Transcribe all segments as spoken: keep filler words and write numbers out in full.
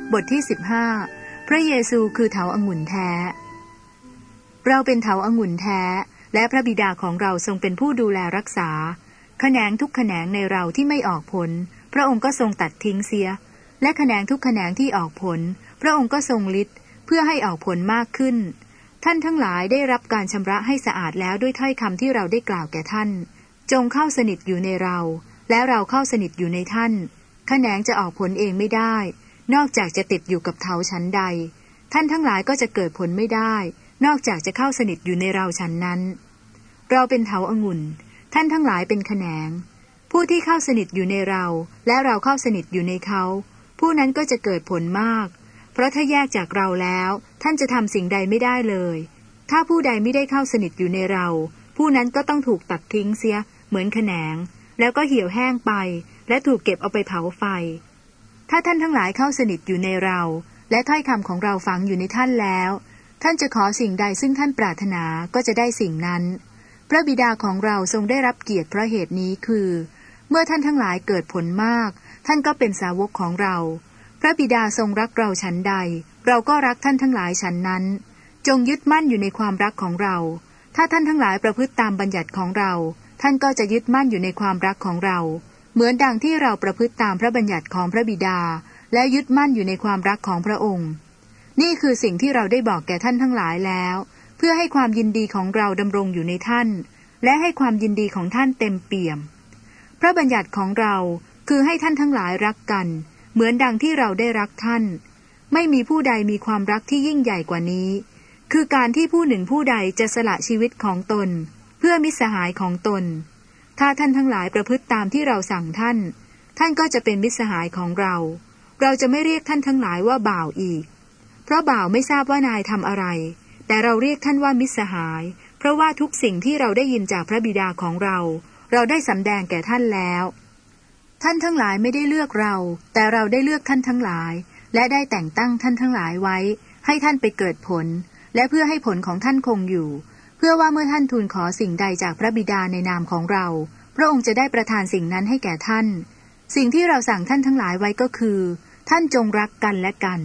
บทที่สิบห้าพระเยซูคือเถาองุ่นแท้เราเป็นเถาองุ่นแท้และพระบิดาของเราทรงเป็นผู้ดูแลรักษาแขนงทุกแขนงในเราที่ไม่ออกผลพระองค์ก็ทรงตัดทิ้งเสียและแขนงทุกแขนงที่ออกผลพระองค์ก็ทรงฤทธิ์เพื่อให้ออกผลมากขึ้นท่านทั้งหลายได้รับการชำระให้สะอาดแล้วด้วยถ้อยคำที่เราได้กล่าวแก่ท่านจงเข้าสนิทอยู่ในเราและเราเข้าสนิทอยู่ในท่านแขนงจะออกผลเองไม่ได้นอกจากจะติดอยู่กับเถาชั้นใดท่านทั้งหลายก็จะเกิดผลไม่ได้นอกจากจะเข้าสนิทอยู่ในเราชั้นนั้นเราเป็นเถาองุ่นท่านทั้งหลายเป็นแขนงผู้ที่เข้าสนิทอยู่ในเราและเราเข้าสนิทอยู่ในเขาผู้นั้นก็จะเกิดผลมากเพราะถ้าแยกจากเราแล้วท่านจะทำสิ่งใดไม่ได้เลยถ้าผู้ใดไม่ได้เข้าสนิทอยู่ในเราผู้นั้นก็ต้องถูกตัดทิ้งเสียเหมือนแขนงแล้วก็เหี่ยวแห้งไปและถูกเก็บเอาไปเผาไฟถ้าท่านทั้งหลายเข้าสนิทอยู่ในเราและถ้อยคำของเราฝังอยู่ในท่านแล้วท่านจะขอสิ่งใดซึ่งท่านปรารถนาก็จะได้สิ่งนั้นพระบิดาของเราทรงได้รับเกียรติเพราะเหตุนี้คือเมื่อท่านทั้งหลายเกิดผลมากท่านก็เป็นสาวกของเราพระบิดาทรงรักเราฉันใดเราก็รักท่านทั้งหลายฉันนั้นจงยึดมั่นอยู่ในความรักของเราถ้าท่านทั้งหลายประพฤติตามบัญญัติของเราท่านก็จะยึดมั่นอยู่ในความรักของเราเหมือนดังที่เราประพฤติตามพระบัญญัติของพระบิดาและยึดมั่นอยู่ในความรักของพระองค์นี่คือสิ่งที่เราได้บอกแก่ท่านทั้งหลายแล้วเพื่อให้ความยินดีของเราดำรงอยู่ในท่านและให้ความยินดีของท่านเต็มเปี่ยมพระบัญญัติของเราคือให้ท่านทั้งหลายรักกันเหมือนดังที่เราได้รักท่านไม่มีผู้ใดมีความรักที่ยิ่งใหญ่กว่านี้คือการที่ผู้หนึ่งผู้ใดจะสละชีวิตของตนเพื่อมิตรสหายของตนถ้าท่านทั้งหลายประพฤติตามที่เราสั่งท่านท่านก็จะเป็นมิตรสหายของเราเราจะไม่เรียกท่านทั้งหลายว่าบ่าวอีกเพราะบ่าวไม่ทราบว่านายทำอะไรแต่เราเรียกท่านว่ามิตรสหายเพราะว่าทุกสิ่งที่เราได้ยินจากพระบิดาของเราเราได้สำแดงแก่ท่านแล้วท่านทั้งหลายไม่ได้เลือกเราแต่เราได้เลือกท่านทั้งหลายและได้แต่งตั้งท่านทั้งหลายไว้ให้ท่านไปเกิดผลและเพื่อให้ผลของท่านคงอยู่เพื่อว่าเมื่อท่านทูลขอสิ่งใดจากพระบิดาในนามของเราพระองค์จะได้ประทานสิ่งนั้นให้แก่ท่านสิ่งที่เราสั่งท่านทั้งหลายไว้ก็คือท่านจงรักกันและกัน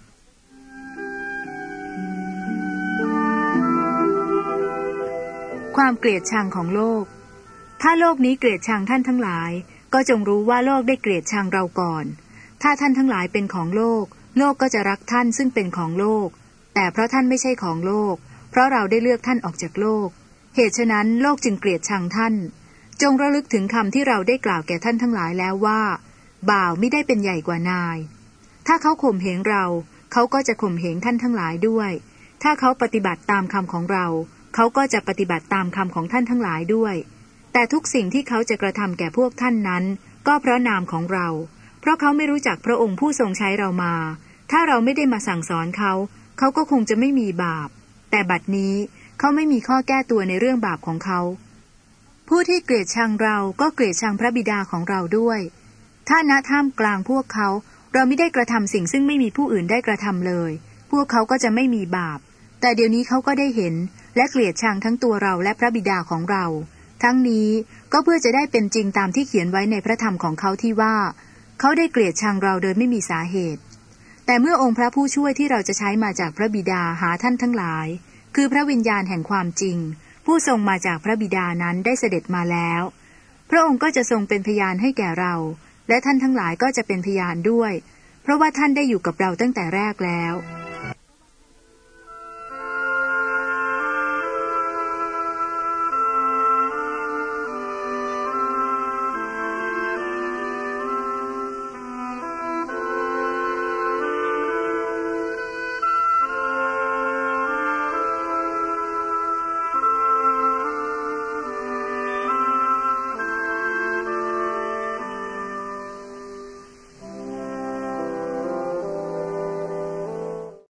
ความเกลียดชังของโลกถ้าโลกนี้เกลียดชังท่านทั้งหลายก็จงรู้ว่าโลกได้เกลียดชังเราก่อนถ้าท่านทั้งหลายเป็นของโลกโลกก็จะรักท่านซึ่งเป็นของโลกแต่เพราะท่านไม่ใช่ของโลกเพราะเราได้เลือกท่านออกจากโลกเหตุฉะนั้นโลกจึงเกลียดชังท่านจงระลึกถึงคำที่เราได้กล่าวแก่ท่านทั้งหลายแล้วว่าบ่าวไม่ได้เป็นใหญ่กว่านายถ้าเขาข่มเหงเราเขาก็จะข่มเหงท่านทั้งหลายด้วยถ้าเขาปฏิบัติตามคำของเราเขาก็จะปฏิบัติตามคำของท่านทั้งหลายด้วยแต่ทุกสิ่งที่เขาจะกระทำแก่พวกท่านนั้นก็เพราะนามของเราเพราะเขาไม่รู้จักพระองค์ผู้ทรงใช้เรามาถ้าเราไม่ได้มาสั่งสอนเขาเขาก็คงจะไม่มีบาปแต่บัดนี้เขาไม่มีข้อแก้ตัวในเรื่องบาปของเขาผู้ที่เกลียดชังเราก็เกลียดชังพระบิดาของเราด้วยถ้าณท่ามกลางพวกเขาเราไม่ได้กระทำสิ่งซึ่งไม่มีผู้อื่นได้กระทำเลยพวกเขาก็จะไม่มีบาปแต่เดี๋ยวนี้เขาก็ได้เห็นและเกลียดชังทั้งตัวเราและพระบิดาของเราทั้งนี้ก็เพื่อจะได้เป็นจริงตามที่เขียนไว้ในพระธรรมของเขาที่ว่าเขาได้เกลียดชังเราโดยไม่มีสาเหตุแต่เมื่อองค์พระผู้ช่วยที่เราจะใช้มาจากพระบิดาหาท่านทั้งหลายคือพระวิญญาณแห่งความจริงผู้ทรงมาจากพระบิดานั้นได้เสด็จมาแล้วพระองค์ก็จะทรงเป็นพยานให้แก่เราและท่านทั้งหลายก็จะเป็นพยานด้วยเพราะว่าท่านได้อยู่กับเราตั้งแต่แรกแล้ว